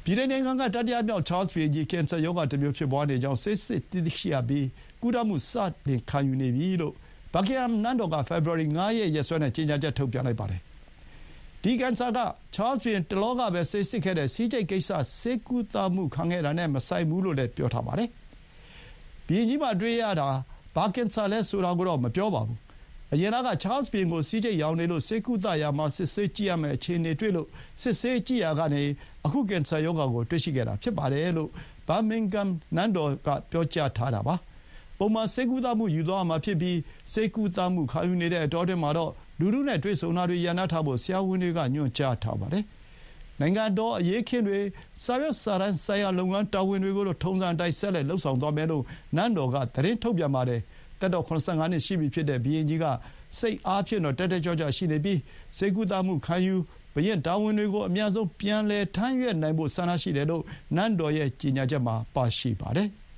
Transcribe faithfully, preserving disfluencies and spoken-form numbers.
ပြည်ထောင်နိုင်ငံကတတိယမြောက်ချားလ်စ်ဘုရင်ကြီးကင်ဆာရောဂါတစ်မျိုးဖြစ်ပွားနေကြောင်းစစ်စစ်သိရှိရပြီးကုသမှုစတင်ခံယူနေပြီလို့ဘာကင်ဟမ်နန်းတော်ကဖေဖော်ဝါရီငါးရက်ရက်စွဲနဲ့ကြေညာချက်ထုတ်ပြန်လိုက်ပါတယ်။ဒီကင်ဆာကချားလ်စ်ဘုရင်တလောကပဲဆေးစစ်ခဲ့တဲ့စီးကျိတ်ကိစ္စဆေးကုသမှုခံခဲ့တာနဲ့မဆိုင်ဘူးလို့လည်းပြောထားပါတယ်။ဘုရင်ကြီးမှာတွေ့ရတာဘာကင်ဆာလဲဆိုတာကိုတော့မပြောပါဘူး။အရင်ကချားလ်စ်ဘုရင်ကိုစီးကျိတ်ရောင်နေလို့ဆေးကုသရာမှာစစ်ဆေးကြည့်ရမယ့်အခြေအနေတွေ့လို့စစ်ဆေးကြည့်ရကနေအခုကင်ဆာရောဂါကိုတွေ့ရှိခဲ့တာဖြစ်ပါတယ်လို့ဘာမင်ဂမ်နန်းတော်ကပြောကြားထားတာပါ။ပုံမှန်ဆေးကုသမှုယူသွားမှာဖြစ်ပြီးဆေးကုသမှုခံယူနေတဲ့အတောအတွင်းမှာတော့လူထုနဲ့တွေ့ဆုံတာတွေရန်နာထားဖို့ဆရာဝန်တွေကညွှန်ကြားထားပါတယ်။နိုင်ငံတော်အရေးအခင်းတွေစာရွက်စာတမ်းဆိုင်ရာလုပ်ငန်းတာဝန်တွေကိုတော့ထုံစံအတိုင်းဆက်လက်လုပ်ဆောင်သွားမယ်လို့နန်းတော်ကသတင်းထုတ်ပြန်ပါတယ်။သက်တော်ခုနစ်ဆယ့်ငါနှစ်ရှိပြီဖြစ်တဲ့ဘုရင်ကြီးကစိတ်အားဖြင့်တော့တက်တက်ကြွကြွရှိနေပြီးဆေးကုသမှုခံယူဘုရင်တာဝန်တွေကိုအများဆုံးပြန်လည်ထမ်းရွက်နိုင်ဖို့ဆန္ဒရှိတယ်လို့နန်းတော်ရဲ့ကြေညာချက်မှာပါရှိပါတယ်။